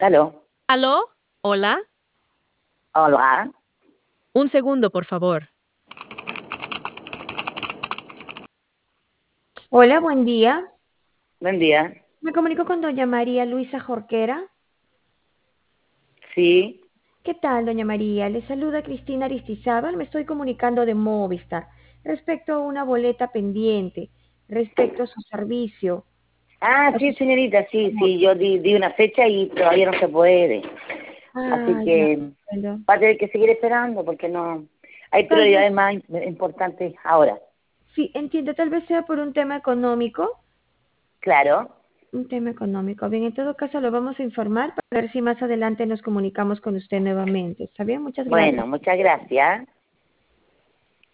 Aló, ¿Aló? ¿Hola? hola, Un segundo, por favor. Hola, buen día. buen día. Me comunico con doña María Luisa Jorquera. Sí, ¿Qué tal, doña María? Le saluda Cristina Aristizábal. Me estoy comunicando de Movistar respecto a una boleta pendiente, respecto a su servicio, a sí, sus señorita, sí, sí, remotos. yo di una fecha y todavía no se puede. Así Ya, que comprendo. va a tener que seguir esperando porque no hay Tal vez, prioridades más importantes ahora. sí, entiendo, tal vez sea por un tema económico. Claro. Un tema económico. Bien, en todo caso lo vamos a informar para ver si más adelante nos comunicamos con usted nuevamente. ¿Está bien? Muchas gracias. Bueno, muchas gracias.